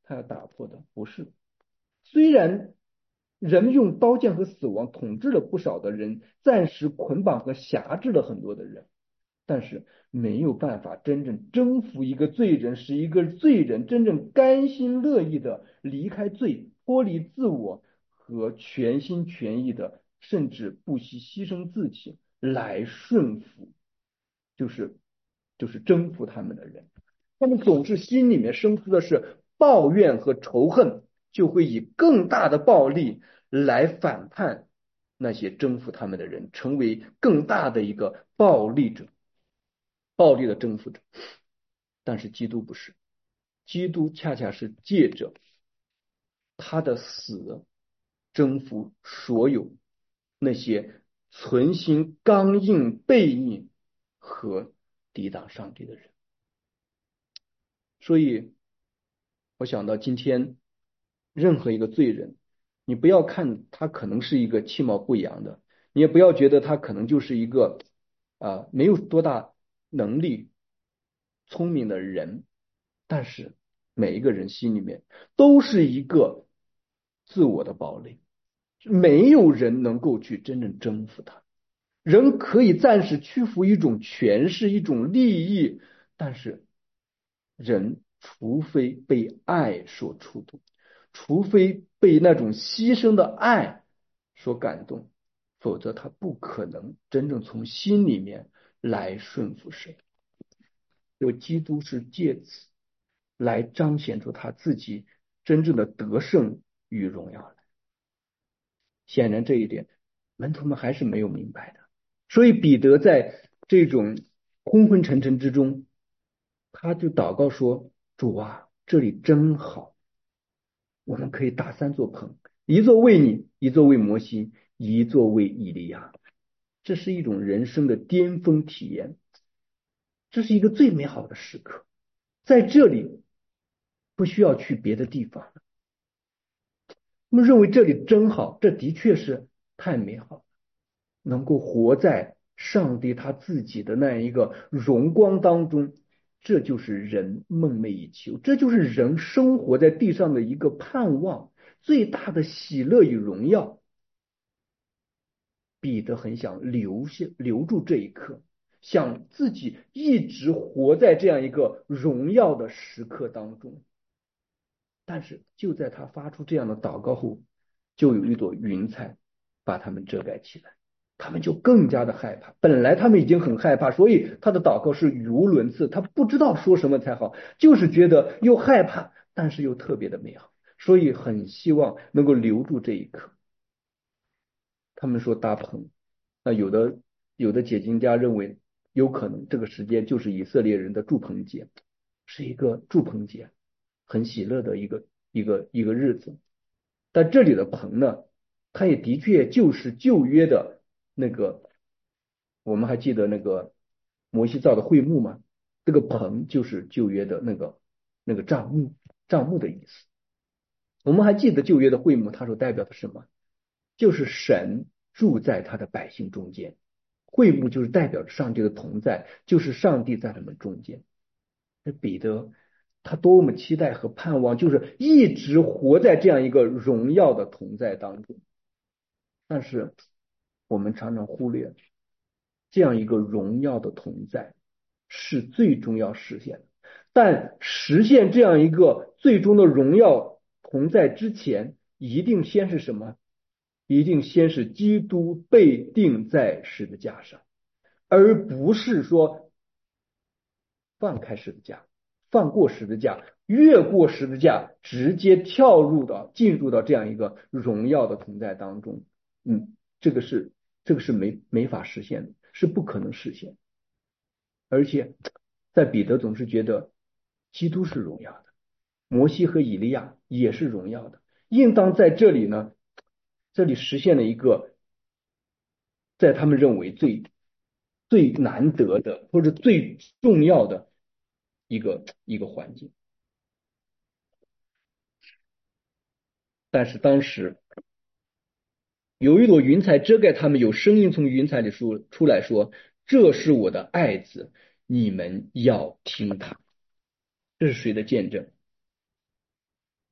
他要打破的，不是。虽然人们用刀剑和死亡统治了不少的人，暂时捆绑和辖制了很多的人，但是没有办法真正征服一个罪人，使一个罪人真正甘心乐意的离开罪，脱离自我和全心全意的，甚至不惜牺牲自己来顺服，就是征服他们的人。他们总是心里面生出的是抱怨和仇恨，就会以更大的暴力来反叛那些征服他们的人，成为更大的一个暴力者，暴力的征服者。但是基督不是，基督恰恰是借着他的死征服所有那些存心刚硬背逆和抵挡上帝的人。所以我想到今天任何一个罪人，你不要看他可能是一个其貌不扬的，你也不要觉得他可能就是一个没有多大能力、聪明的人，但是每一个人心里面都是一个自我的堡垒，没有人能够去真正征服他。人可以暂时屈服一种权势、一种利益，但是人除非被爱所触动，除非被那种牺牲的爱所感动，否则他不可能真正从心里面来顺服神。有基督是借此来彰显出他自己真正的得胜与荣耀来。显然这一点门徒们还是没有明白的，所以彼得在这种昏昏沉沉之中，他就祷告说：主啊，这里真好，我们可以搭3座棚，一座为你，一座为摩西，一座为以利亚。这是一种人生的巅峰体验，这是一个最美好的时刻，在这里不需要去别的地方。他们认为这里真好，这的确是太美好了，能够活在上帝他自己的那一个荣光当中，这就是人梦寐以求，这就是人生活在地上的一个盼望，最大的喜乐与荣耀。彼得很想留住这一刻，想自己一直活在这样一个荣耀的时刻当中。但是就在他发出这样的祷告后，就有一朵云彩把他们遮盖起来，他们就更加的害怕。本来他们已经很害怕，所以他的祷告是语无伦次，他不知道说什么才好，就是觉得又害怕，但是又特别的美好，所以很希望能够留住这一刻。他们说搭棚，那有的解经家认为，有可能这个时间就是以色列人的住棚节，是一个住棚节，很喜乐的一个日子。但这里的棚呢，它也的确就是旧约的那个，我们还记得那个摩西造的会幕吗？这个棚就是旧约的那个帐幕的意思。我们还记得旧约的会幕，它所代表的是什么？就是神住在他的百姓中间，会幕就是代表着上帝的同在，就是上帝在他们中间。那彼得他多么期待和盼望，就是一直活在这样一个荣耀的同在当中。但是我们常常忽略这样一个荣耀的同在是最终要实现的，但实现这样一个最终的荣耀同在之前，一定先是什么？一定先是基督被钉在十字架上，而不是说放开十字架，放过十字架，越过十字架，直接进入到这样一个荣耀的同在当中。这个是没法实现的，是不可能实现。而且在彼得总是觉得基督是荣耀的，摩西和以利亚也是荣耀的，应当在这里呢，这里实现了一个在他们认为最难得的或者最重要的一个环境。但是当时有一朵云彩遮盖他们，有声音从云彩里出来说：这是我的爱子，你们要听他。这是谁的见证？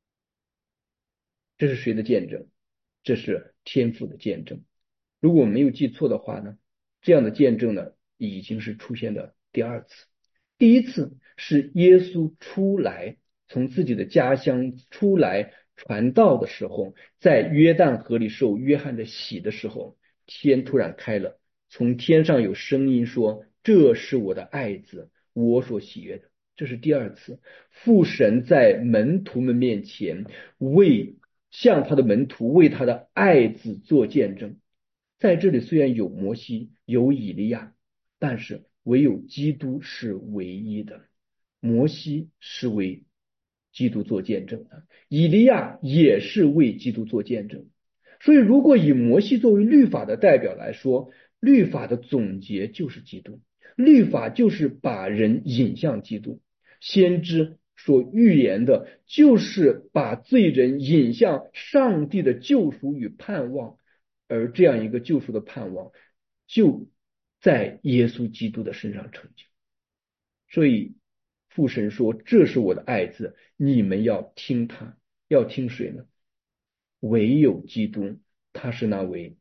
这是谁的见证？这是天父的见证。如果我没有记错的话呢，这样的见证呢，已经是出现的第二次。第一次是耶稣出来，从自己的家乡出来传道的时候，在约旦河里受约翰的洗的时候，天突然开了，从天上有声音说：这是我的爱子，我所喜悦的。这是第二次，父神在门徒们面前向他的门徒为他的爱子做见证。在这里虽然有摩西，有以利亚，但是唯有基督是唯一的。摩西是为基督做见证的，以利亚也是为基督做见证。所以，如果以摩西作为律法的代表来说，律法的总结就是基督，律法就是把人引向基督，先知所预言的就是把罪人引向上帝的救赎与盼望，而这样一个救赎的盼望就在耶稣基督的身上成就。所以父神说：这是我的爱子，你们要听他。要听谁呢？唯有基督，他是那位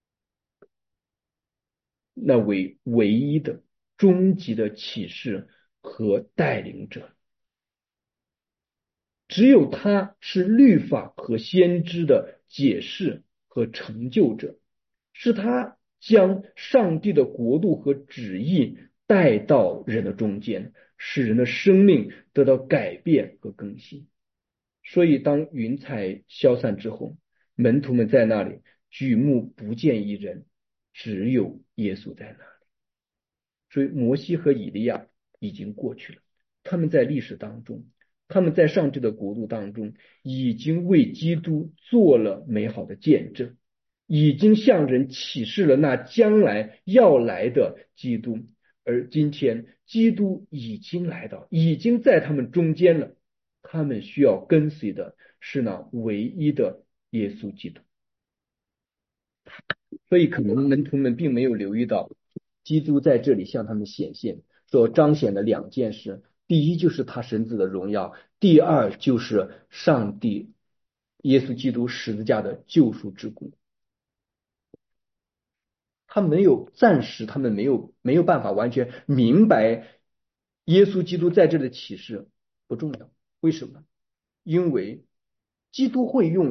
唯一的终极的启示和带领者。只有他是律法和先知的解释和成就者，是他将上帝的国度和旨意带到人的中间，使人的生命得到改变和更新。所以当云彩消散之后，门徒们在那里举目不见一人，只有耶稣在那里。所以摩西和以利亚已经过去了，他们在历史当中，他们在上帝的国度当中已经为基督做了美好的见证，已经向人启示了那将来要来的基督。而今天基督已经来到，已经在他们中间了，他们需要跟随的是那唯一的耶稣基督。所以可能门徒们并没有留意到基督在这里向他们显现所彰显的两件事，第一就是他神子的荣耀，第二就是上帝耶稣基督十字架的救赎之功。他们没有办法完全明白耶稣基督在这里的启示不重要。为什么？因为基督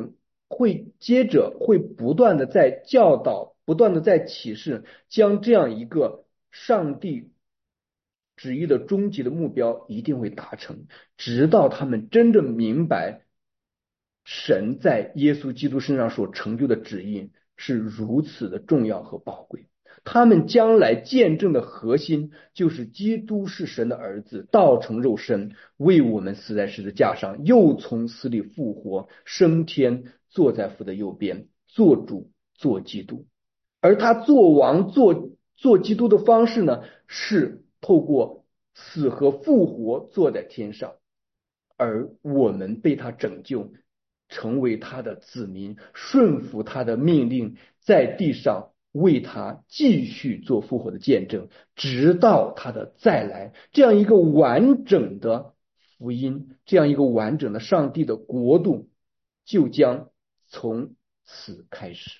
会不断的在教导，不断的在启示，将这样一个上帝旨意的终极的目标一定会达成，直到他们真正明白神在耶稣基督身上所成就的旨意是如此的重要和宝贵。他们将来见证的核心就是基督是神的儿子，道成肉身，为我们死在十字架上，又从死里复活，升天，坐在父的右边，做主，做基督。而他做王做基督的方式呢，是透过死和复活坐在天上，而我们被他拯救，成为他的子民，顺服他的命令，在地上为他继续做复活的见证，直到他的再来。这样一个完整的福音，这样一个完整的上帝的国度，就将从此开始。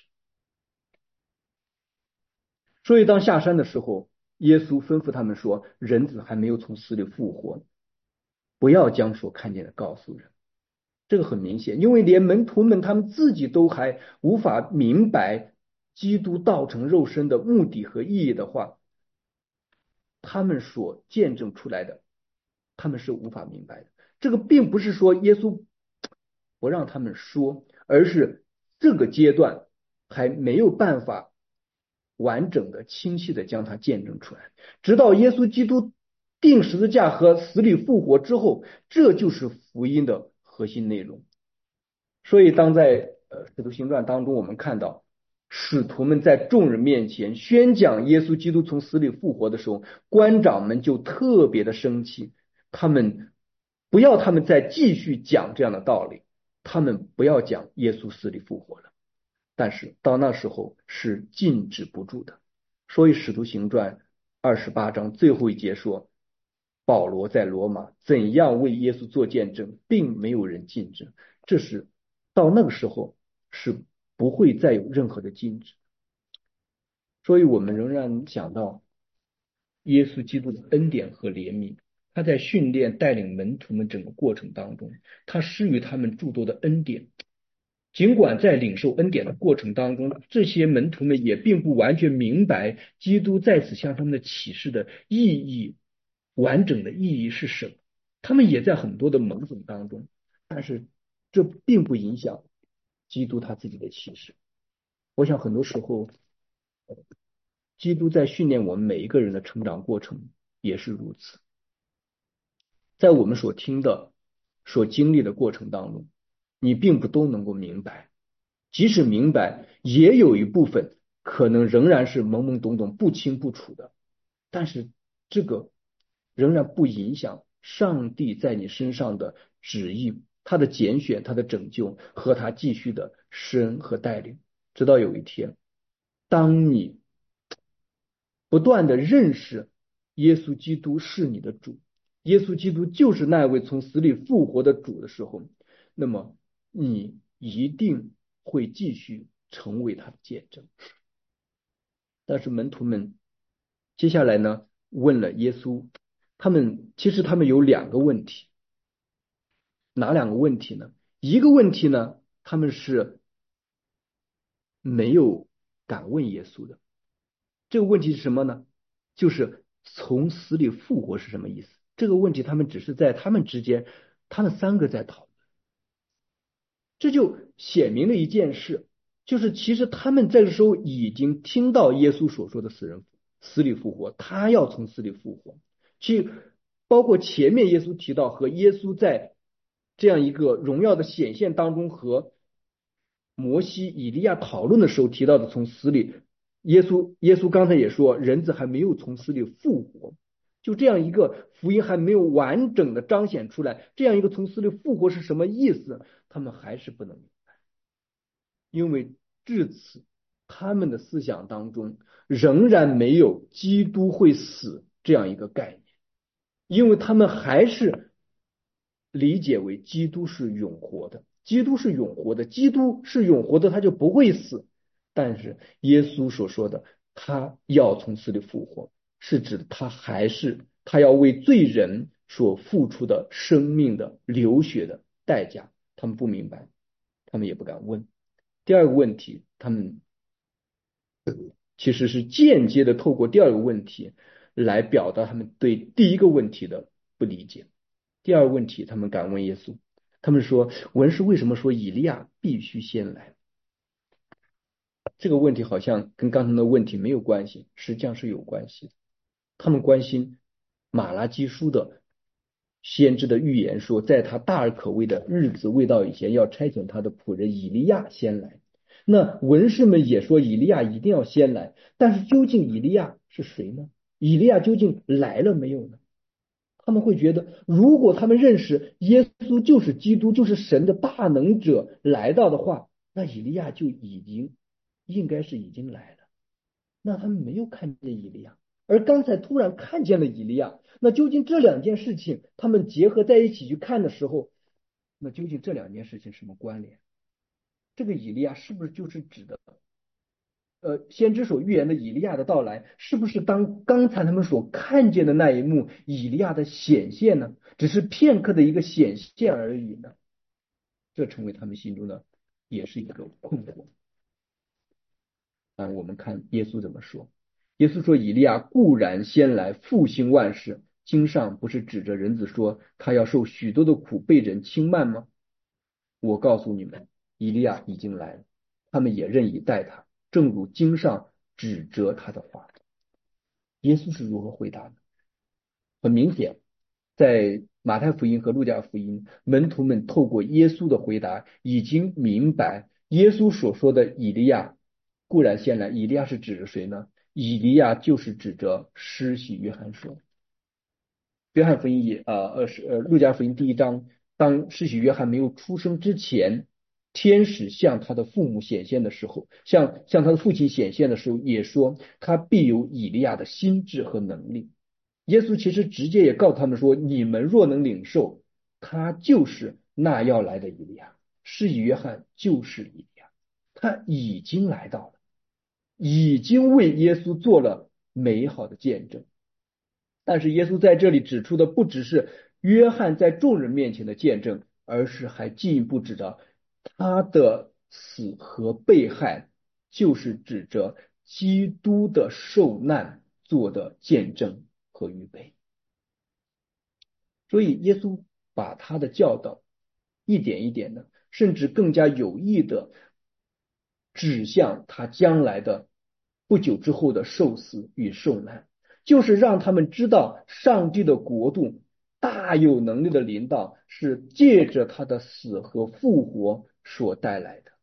所以当下山的时候，耶稣吩咐他们说：人子还没有从死里复活，不要将所看见的告诉人。这个很明显，因为连门徒们他们自己都还无法明白基督道成肉身的目的和意义的话，他们所见证出来的，他们是无法明白的。这个并不是说耶稣不让他们说，而是这个阶段还没有办法完整的、清晰的将它见证出来。直到耶稣基督钉十字架和死里复活之后，这就是福音的核心内容。所以当在使徒行传当中，我们看到使徒们在众人面前宣讲耶稣基督从死里复活的时候，官长们就特别的生气，他们不要他们再继续讲这样的道理，他们不要讲耶稣死里复活了。但是到那时候是禁止不住的。所以使徒行传28章最后一节说，保罗在罗马怎样为耶稣做见证，并没有人禁止。这是到那个时候是不会再有任何的禁止。所以我们仍然想到耶稣基督的恩典和怜悯，他在训练带领门徒们整个过程当中，他施予他们诸多的恩典。尽管在领受恩典的过程当中，这些门徒们也并不完全明白基督在此向他们的启示的意义，完整的意义是什么。他们也在很多的懵懂当中，但是这并不影响基督他自己的启示。我想很多时候，基督在训练我们每一个人的成长过程也是如此。在我们所听的、所经历的过程当中，你并不都能够明白，即使明白，也有一部分可能仍然是懵懵懂懂、不清不楚的。但是这个仍然不影响上帝在你身上的旨意，他的拣选、他的拯救和他继续的施恩和带领，直到有一天，当你不断的认识耶稣基督是你的主，耶稣基督就是那位从死里复活的主的时候，那么你一定会继续成为他的见证。但是门徒们接下来呢，问了耶稣，其实他们有两个问题，哪两个问题呢？一个问题呢，他们是没有敢问耶稣的。这个问题是什么呢？就是从死里复活是什么意思？这个问题他们只是在他们之间，他们三个在讨论。这就显明了一件事，就是其实他们这个时候已经听到耶稣所说的死里复活，他要从死里复活。去包括前面耶稣提到和耶稣在这样一个荣耀的显现当中和摩西、以利亚讨论的时候提到的从死里，耶稣刚才也说，人子还没有从死里复活，就这样一个福音还没有完整的彰显出来，这样一个从死里复活是什么意思？他们还是不能明白，因为至此他们的思想当中仍然没有基督会死这样一个概念，因为他们还是理解为基督是永活的，基督是永活的，基督是永活的，他就不会死。但是耶稣所说的他要从死里复活，是指他要为罪人所付出的生命的流血的代价，他们不明白，他们也不敢问。第二个问题，他们其实是间接的透过第二个问题来表达他们对第一个问题的不理解。第二个问题，他们敢问耶稣，他们说文士为什么说以利亚必须先来？这个问题好像跟刚才的问题没有关系，实际上是有关系的。他们关心马拉基书的先知的预言说，在他大而可畏的日子未到以前，要差遣他的仆人以利亚先来。那文士们也说以利亚一定要先来，但是究竟以利亚是谁呢？以利亚究竟来了没有呢？他们会觉得，如果他们认识耶稣就是基督，就是神的大能者来到的话，那以利亚就应该是已经来了。那他们没有看见以利亚，而刚才突然看见了以利亚，那究竟这两件事情他们结合在一起去看的时候，那究竟这两件事情什么关联？这个以利亚是不是就是指的先知所预言的以利亚的到来，是不是当刚才他们所看见的那一幕以利亚的显现呢？只是片刻的一个显现而已呢？这成为他们心中的也是一个困惑。我们看耶稣怎么说。耶稣说，以利亚固然先来复兴万事，经上不是指着人子说他要受许多的苦，被人轻慢吗？我告诉你们，以利亚已经来了，他们也任意待他，正如经上指责他的话。耶稣是如何回答的？很明显，在马太福音和路加福音，门徒们透过耶稣的回答，已经明白耶稣所说的以利亚固然先来，以利亚是指着谁呢？以利亚就是指着施洗约翰说。约翰福音路加福音第一章，当施洗约翰没有出生之前，天使向他的父母显现的时候，向他的父亲显现的时候，也说他必有以利亚的心智和能力。耶稣其实直接也告诉他们说，你们若能领受，他就是那要来的以利亚。 是以约翰就是以利亚，他已经来到了，已经为耶稣做了美好的见证。但是耶稣在这里指出的不只是约翰在众人面前的见证，而是还进一步指着他的死和被害，就是指着基督的受难做的见证和预备。所以耶稣把他的教导一点一点的，甚至更加有意的指向他将来的不久之后的受死与受难，就是让他们知道上帝的国度大有能力的临到是借着他的死和复活所带来的。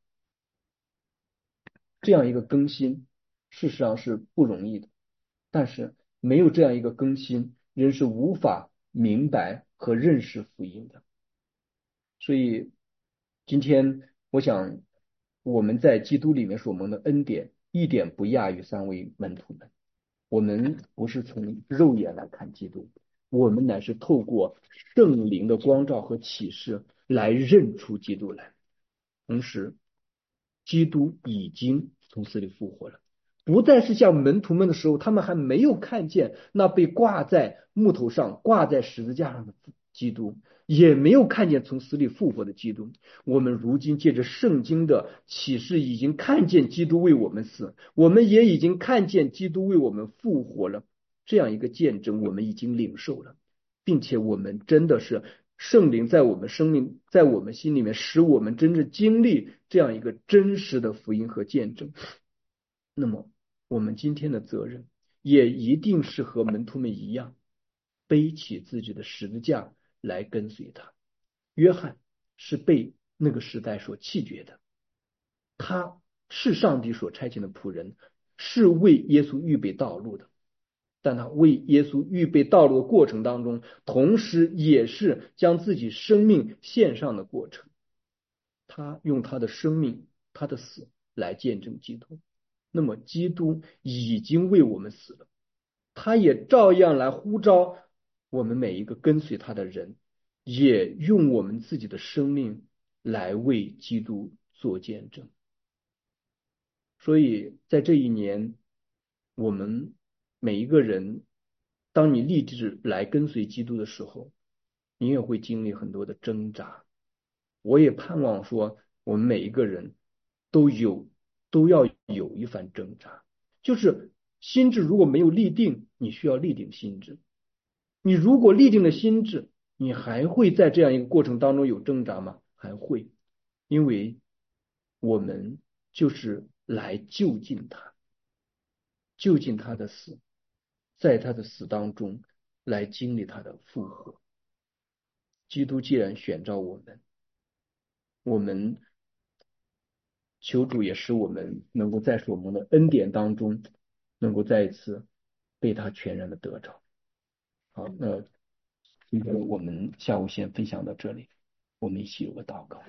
这样一个更新事实上是不容易的，但是没有这样一个更新，人是无法明白和认识福音的。所以今天我想我们在基督里面所蒙的恩典一点不亚于三位门徒们。我们不是从肉眼来看基督，我们乃是透过圣灵的光照和启示来认出基督来。同时基督已经从死里复活了，不再是像门徒们的时候，他们还没有看见那被挂在木头上、挂在十字架上的基督，也没有看见从死里复活的基督。我们如今借着圣经的启示，已经看见基督为我们死，我们也已经看见基督为我们复活了。这样一个见证，我们已经领受了，并且我们真的是圣灵在我们生命，在我们心里面，使我们真正经历这样一个真实的福音和见证。那么我们今天的责任也一定是和门徒们一样，背起自己的十字架来跟随他。约翰是被那个时代所弃绝的，他是上帝所差遣的仆人，是为耶稣预备道路的，但他为耶稣预备道路的过程当中，同时也是将自己生命献上的过程。他用他的生命，他的死来见证基督。那么基督已经为我们死了，他也照样来呼召我们每一个跟随他的人，也用我们自己的生命来为基督做见证。所以在这一年，我们每一个人，当你立志来跟随基督的时候，你也会经历很多的挣扎。我也盼望说，我们每一个人都要有一番挣扎。就是心智如果没有立定，你需要立定心智。你如果立定了心智，你还会在这样一个过程当中有挣扎吗？还会，因为我们就是来就近他，就近他的死，在他的死当中来经历他的复活。基督既然选召我们，我们求主也使我们能够在所蒙的恩典当中，能够再一次被他全然的得着。好，那今天我们下午先分享到这里，我们一起有个祷告。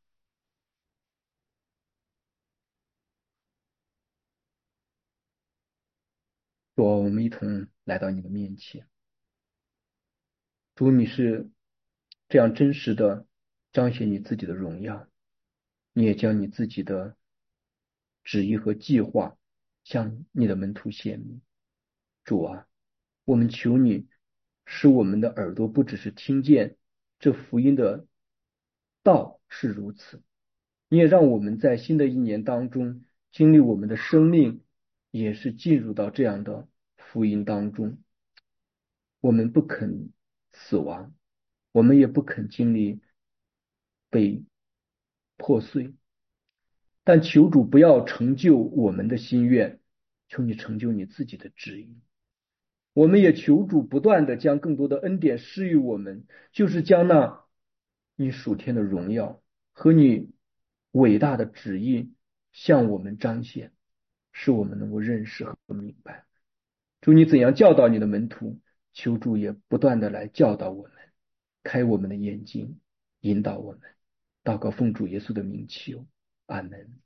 主，我们一同来到你的面前。主，你是这样真实的彰显你自己的荣耀，你也将你自己的旨意和计划向你的门徒显明。主啊，我们求你使我们的耳朵不只是听见这福音的道是如此，你也让我们在新的一年当中经历我们的生命也是进入到这样的福音当中。我们不肯死亡，我们也不肯经历被破碎，但求主不要成就我们的心愿，求你成就你自己的旨意。我们也求主不断的将更多的恩典施予我们，就是将那你属天的荣耀和你伟大的旨意向我们彰显，使我们能够认识和明白。主，你怎样教导你的门徒，求主也不断的来教导我们，开我们的眼睛，引导我们。祷告奉主耶稣的名求，阿门。